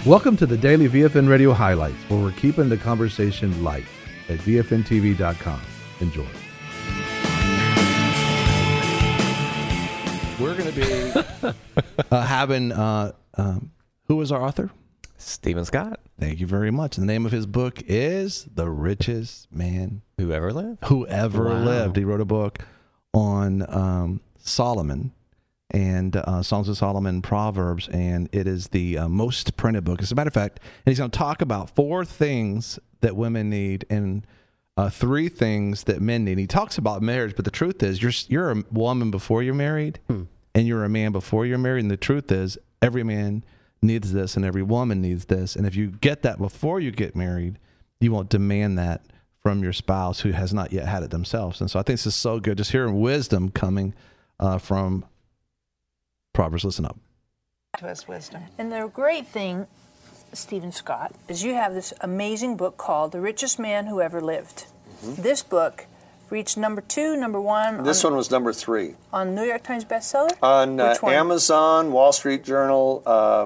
Welcome to the Daily VFN Radio Highlights, where we're keeping the conversation light at VFNTV.com. Enjoy. We're going to be having, who is our author? Stephen Scott. Thank you very much. The name of his book is The Richest Man Who Ever Lived. Lived. He wrote a book on Solomon and Songs of Solomon, Proverbs, and it is the most printed book. As a matter of fact, and he's going to talk about 4 things that women need and 3 things that men need. He talks about marriage, but the truth is you're a woman before you're married, and you're a man before you're married, and the truth is every man needs this and every woman needs this, and if you get that before you get married, you won't demand that from your spouse who has not yet had it themselves. And so I think this is so good, just hearing wisdom coming from Proverbs. Listen up. To us wisdom. And the great thing, Stephen Scott, is you have this amazing book called The Richest Man Who Ever Lived. Mm-hmm. This book reached number 2, number 1. This one was number 3. On New York Times bestseller? On Amazon, Wall Street Journal,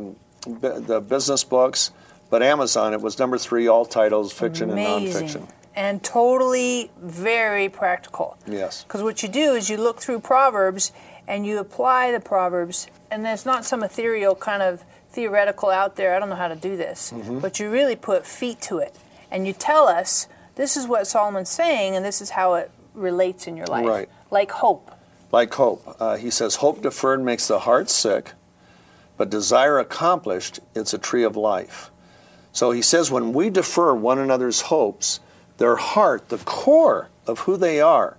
the business books, but Amazon, it was number 3, all titles, fiction and nonfiction. And totally very practical. Yes. Because what you do is you look through Proverbs and you apply the Proverbs, and there's not some ethereal kind of theoretical out there, I don't know how to do this, but you really put feet to it. And you tell us, this is what Solomon's saying, and this is how it relates in your life. Right. Like hope. Like hope. He says, hope deferred makes the heart sick, but desire accomplished, it's a tree of life. So he says when we defer one another's hopes, their heart, the core of who they are,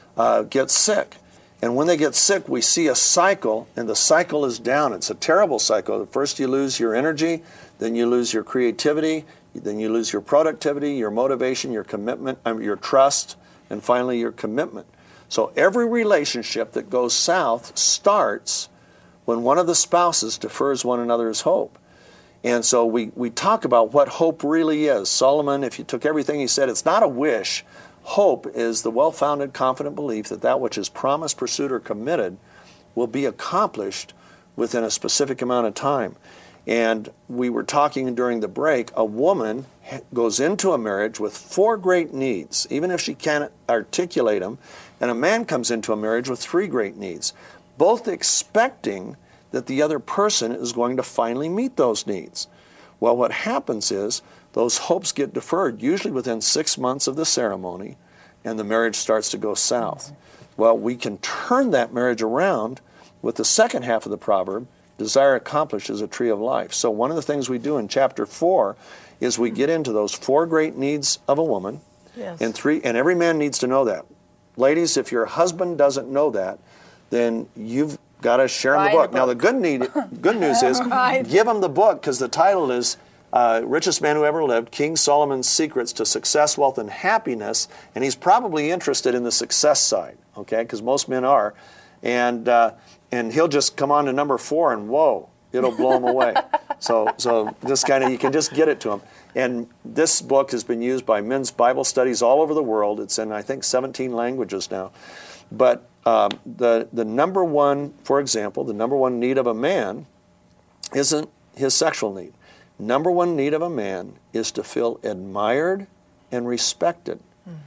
gets sick. And when they get sick, we see a cycle, and the cycle is down. It's a terrible cycle. First you lose your energy, then you lose your creativity, then you lose your productivity, your motivation, your commitment, your trust, and finally your commitment. So every relationship that goes south starts when one of the spouses defers one another's hope. And so we talk about what hope really is. Solomon, if you took everything he said, it's not a wish. Hope is the well-founded, confident belief that that which is promised, pursued, or committed will be accomplished within a specific amount of time. And we were talking during the break, a woman goes into a marriage with 4 great needs, even if she can't articulate them, and a man comes into a marriage with 3 great needs, both expecting that the other person is going to finally meet those needs. Well, what happens is those hopes get deferred, usually within 6 months of the ceremony, and the marriage starts to go south. Well, we can turn that marriage around with the second half of the proverb, desire accomplished is a tree of life. So one of the things we do in chapter 4 is we get into those 4 great needs of a woman, and every man needs to know that. Ladies, if your husband doesn't know that, then you've got to share him the book. Now, the good news is give him the book, because the title is Richest Man Who Ever Lived, King Solomon's Secrets to Success, Wealth, and Happiness. And he's probably interested in the success side, okay, because most men are. And he'll just come on to number 4 and whoa, it'll blow him away. So this kind of, you can just get it to him. And this book has been used by men's Bible studies all over the world. It's in, I think, 17 languages now. But the number one, for example, the number one need of a man isn't his sexual need. Number one need of a man is to feel admired and respected.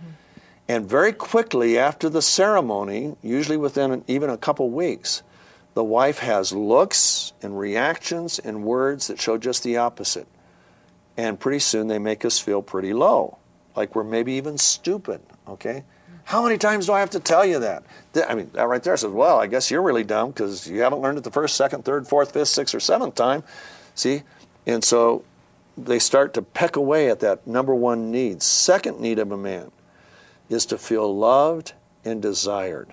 And very quickly after the ceremony, usually within even a couple weeks, the wife has looks and reactions and words that show just the opposite. And pretty soon they make us feel pretty low, like we're maybe even stupid, okay? How many times do I have to tell you that? I mean, that right there says, well, I guess you're really dumb because you haven't learned it the first, second, third, fourth, fifth, sixth, or seventh time. See? And so they start to peck away at that number one need. Second need of a man is to feel loved and desired.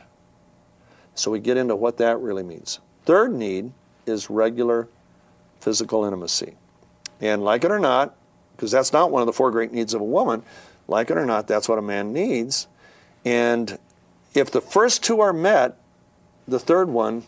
So we get into what that really means. Third need is regular physical intimacy. And like it or not, because that's not one of the 4 great needs of a woman, like it or not, that's what a man needs. And if the first 2 are met, the third one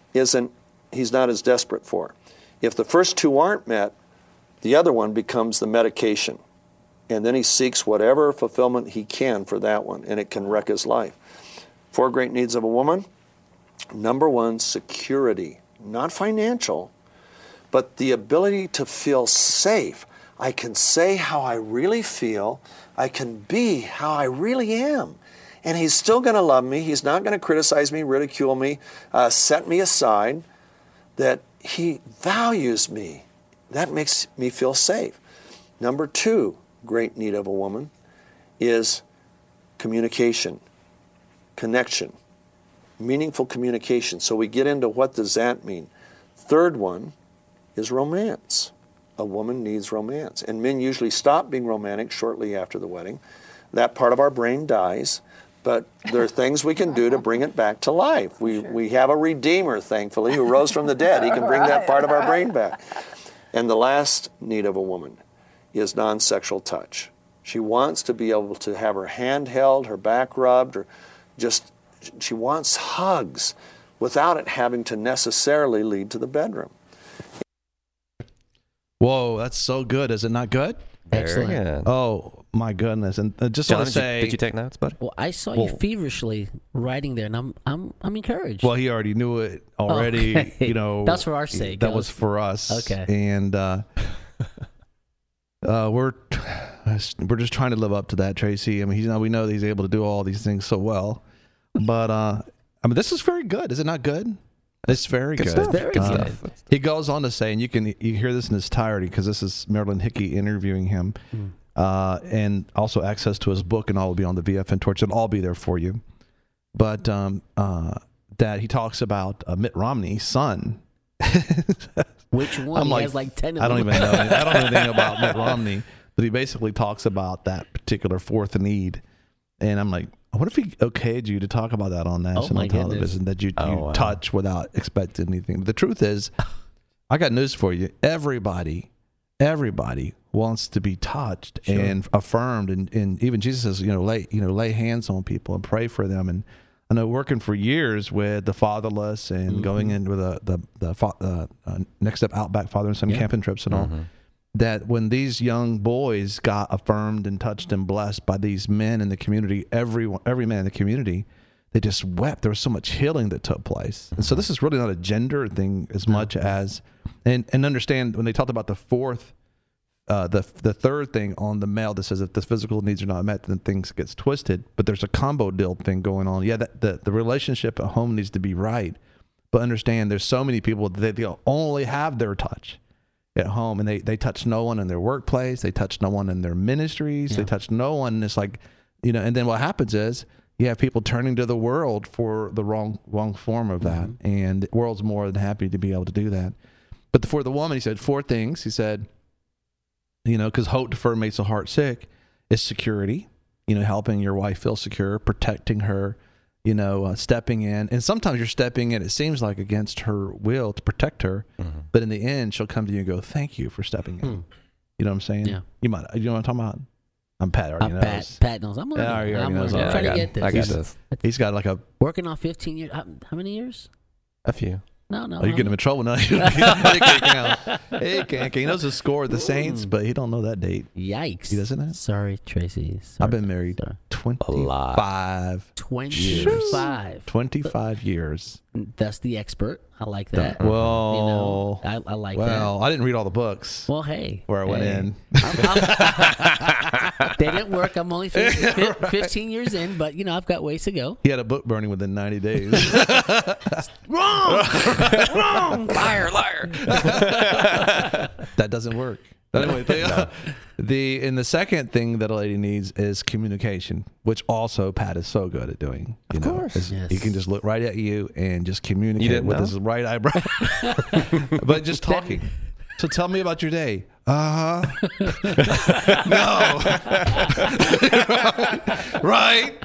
he's not as desperate for. If the first 2 aren't met, the other one becomes the medication. And then he seeks whatever fulfillment he can for that one, and it can wreck his life. 4 great needs of a woman. Number 1, security. Not financial, but the ability to feel safe. I can say how I really feel. I can be how I really am. And he's still going to love me. He's not going to criticize me, ridicule me, set me aside. That he values me. That makes me feel safe. Number 2, great need of a woman is communication, connection, meaningful communication. So we get into what does that mean. Third one is romance. A woman needs romance. And men usually stop being romantic shortly after the wedding. That part of our brain dies, but there are things we can do to bring it back to life. We have a Redeemer, thankfully, who rose from the dead. He can bring that part of our brain back. And the last need of a woman is non-sexual touch. She wants to be able to have her hand held, her back rubbed, or just, she wants hugs without it having to necessarily lead to the bedroom. Whoa, that's so good. Is it not good? Very good. Oh, my goodness. And just John, want to say... did you take notes, buddy? Well, I saw you feverishly writing there, and I'm encouraged. Well, he already knew it already. Okay. You know, That's for our sake. That was for us. Okay. And we're just trying to live up to that, Tracy. I mean, we know that he's able to do all these things so well, but I mean, this is very good. Is it not good? It's very good. Stuff. Very good. He goes on to say, and you hear this in its entirety because this is Marilyn Hickey interviewing him, and also access to his book, and all will be on the VFN Torch. It'll all be there for you. But that he talks about Mitt Romney's son. Which one? He has like 10 of them. I don't even know. I don't know anything about Mitt Romney, but he basically talks about that particular fourth need. And I'm like, I wonder if he okayed you to talk about that on national television, that you touch without expecting anything. But the truth is, I got news for you. Everybody wants to be touched and affirmed, and even Jesus says, lay hands on people and pray for them. And I know working for years with the fatherless and going in with the Next Step Outback Father and Son camping trips and all. That when these young boys got affirmed and touched and blessed by these men in the community, every man in the community, they just wept. There was so much healing that took place. And so this is really not a gender thing as much as, and understand when they talked about the fourth, the third thing on the male that says if the physical needs are not met, then things gets twisted. But there's a combo deal thing going on. Yeah, the relationship at home needs to be right. But understand there's so many people that they'll only have their touch at home, and they touch no one in their workplace, they touch no one in their ministries, they touch no one. It's like, and then what happens is you have people turning to the world for the wrong form of that, and the world's more than happy to be able to do that. But for the woman, he said 4 things. He said, because hope deferred makes the heart sick, is security, helping your wife feel secure, protecting her, stepping in. And sometimes you're stepping in, it seems like against her will to protect her. But in the end, she'll come to you and go, thank you for stepping in. You know what I'm saying? Yeah. You know what I'm talking about? Pat already knows. Pat knows. I'm learning. Yeah, I'm knows. learning. I'm trying to get this. I got this. He's got like a... Working on 15 years. How many years? A few. No. Oh, you're getting him in trouble now. He can't count. He knows the score of the Saints, but he don't know that date. Yikes. He doesn't know? Sorry, Tracy. Sorry. I've been married 25 25 years. That's the expert. I like that. Well, I like that. Well, I didn't read all the books. Well, hey. Where I went in. They didn't work. I'm only 15 years in, but, I've got ways to go. He had a book burning within 90 days. Wrong! Liar. That doesn't work. But anyway, the second thing that a lady needs is communication, which also Pat is so good at doing. Of course. Yes. He can just look right at you and just communicate with know? his right eyebrow. But just talking. So tell me about your day. No. Right?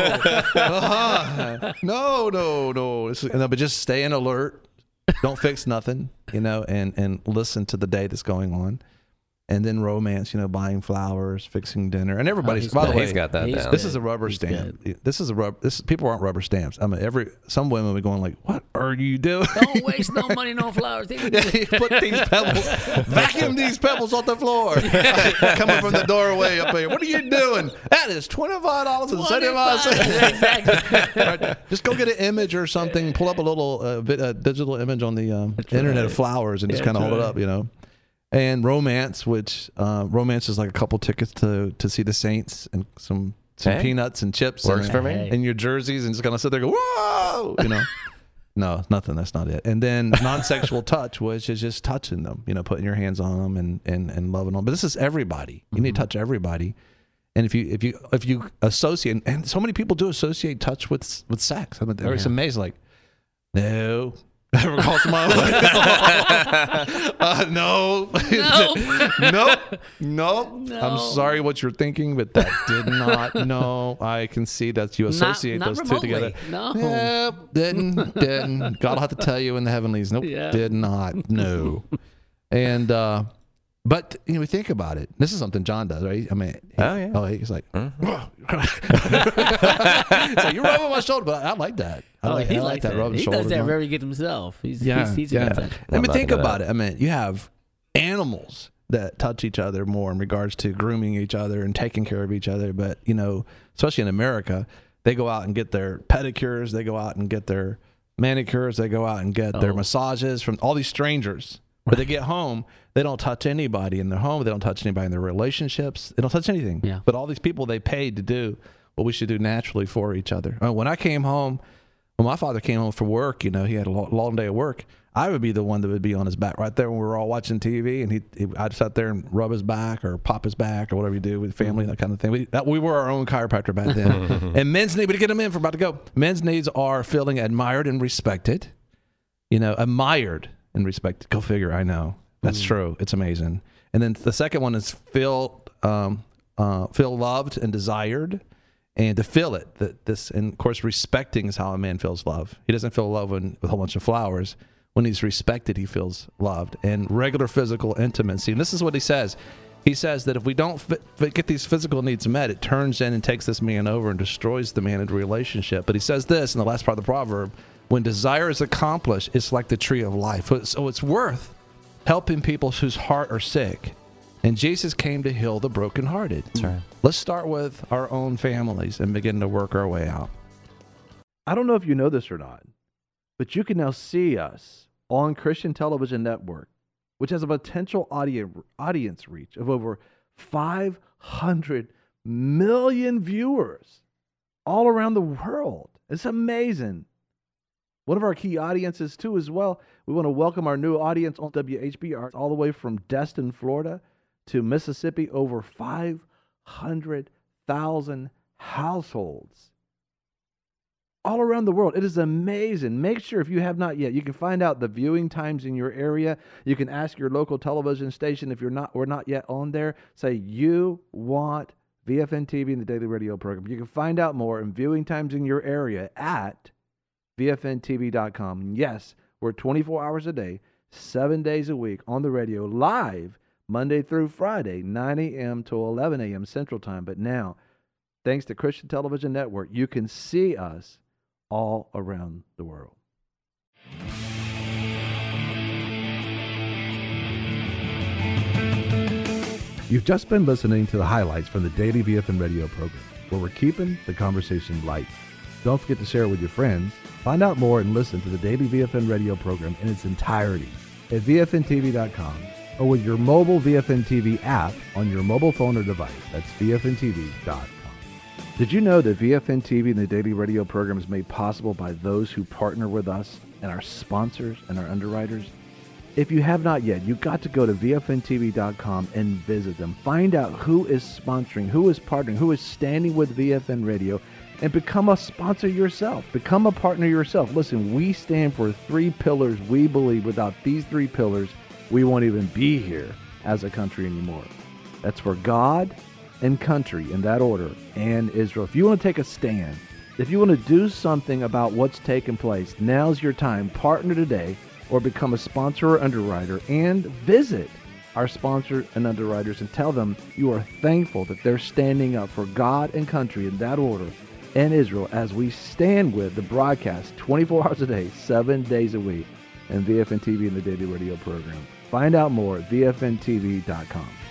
Oh. No. But just staying alert. Don't fix nothing, and listen to the day that's going on. And then romance, buying flowers, fixing dinner, and everybody's. he's By the good. way, He's got that down. this is a rubber He's stamp. This is a rubber. People aren't rubber stamps. I mean, some women will be going like, "What are you doing? Don't waste no money, no flowers. You put these pebbles, vacuum these pebbles off the floor, coming from the doorway up here. What are you doing? That is $25 and 75 cents. Exactly. Right. Just go get an image or something. Pull up a little digital image on the internet of flowers and just kind of hold it up, And romance, which romance is like a couple tickets to see the Saints and some peanuts and chips. Works and, for me. And your jerseys and just gonna sit there and go, whoa, No, nothing. That's not it. And then non-sexual touch, which is just touching them, putting your hands on them and loving them. But this is everybody. You need to touch everybody. And if you associate, and so many people do associate touch with sex. I mean, it's amazing. Like, no. Ever call somebody no. Nope. I'm sorry what you're thinking, but that did not. No, I can see that you associate not those remotely. two together. No. Nope, didn't. God will have to tell you in the heavenlies. Nope, did not. No. And but we think about it. This is something John does, right? I mean, he's like, it's like, you're rubbing my shoulder, but I like that. I like that rubbing He shoulder. does that very good himself. He's a good touch. I mean, think about it. I mean, you have animals that touch each other more in regards to grooming each other and taking care of each other. But, especially in America, they go out and get their pedicures. They go out and get their manicures. They go out and get their massages from all these strangers. But they get home, they don't touch anybody in their home. They don't touch anybody in their relationships. They don't touch anything. Yeah. But all these people they paid to do what we should do naturally for each other. When I came home, when my father came home for work, he had a long day at work. I would be the one that would be on his back right there when we were all watching TV, and I'd sit there and rub his back or pop his back or whatever you do with family, that kind of thing. We were our own chiropractor back then. And men's need, we get them in for about to go. Men's needs are feeling admired and respected. Admired and respected. Go figure. I know that's true. It's amazing. And then the second one is feel loved and desired. And to feel it, and of course, respecting is how a man feels love. He doesn't feel love with a whole bunch of flowers. When he's respected, he feels loved. And regular physical intimacy. And this is what he says. He says that if we don't get these physical needs met, it turns in and takes this man over and destroys the man in the relationship. But he says this in the last part of the proverb: when desire is accomplished, it's like the tree of life. So it's worth helping people whose heart are sick. And Jesus came to heal the brokenhearted. That's right. Let's start with our own families and begin to work our way out. I don't know if you know this or not, but you can now see us on Christian Television Network, which has a potential audience reach of over 500 million viewers all around the world. It's amazing. One of our key audiences, too, as well. We want to welcome our new audience on WHBR all the way from Destin, Florida, to Mississippi. Over 500,000 households all around the world. It is amazing. Make sure, if you have not yet, you can find out the viewing times in your area. You can ask your local television station if we're not yet on there. Say you want VFN TV and the Daily Radio program. You can find out more and viewing times in your area at VFNTV.com. Yes, we're 24 hours a day, 7 days a week on the radio, live Monday through Friday, 9 a.m. to 11 a.m. Central Time. But now, thanks to Christian Television Network, you can see us all around the world. You've just been listening to the highlights from the Daily VFN Radio program, where we're keeping the conversation light. Don't forget to share it with your friends. Find out more and listen to the Daily VFN Radio program in its entirety at VFNTV.com or with your mobile VFN TV app on your mobile phone or device. That's VFNTV.com. Did you know that VFN TV and the Daily Radio program is made possible by those who partner with us and our sponsors and our underwriters? If you have not yet, you've got to go to VFNTV.com and visit them. Find out who is sponsoring, who is partnering, who is standing with VFN Radio, and become a sponsor yourself. Become a partner yourself. Listen, we stand for 3 pillars. We believe without these 3 pillars, we won't even be here as a country anymore. That's for God and country in that order, and Israel. If you want to take a stand, if you want to do something about what's taking place, now's your time. Partner today or become a sponsor or underwriter and visit our sponsor and underwriters, and tell them you are thankful that they're standing up for God and country in that order and Israel as we stand with the broadcast 24 hours a day, 7 days a week, and VFN TV and the Daily Radio program. Find out more at VFNTV.com.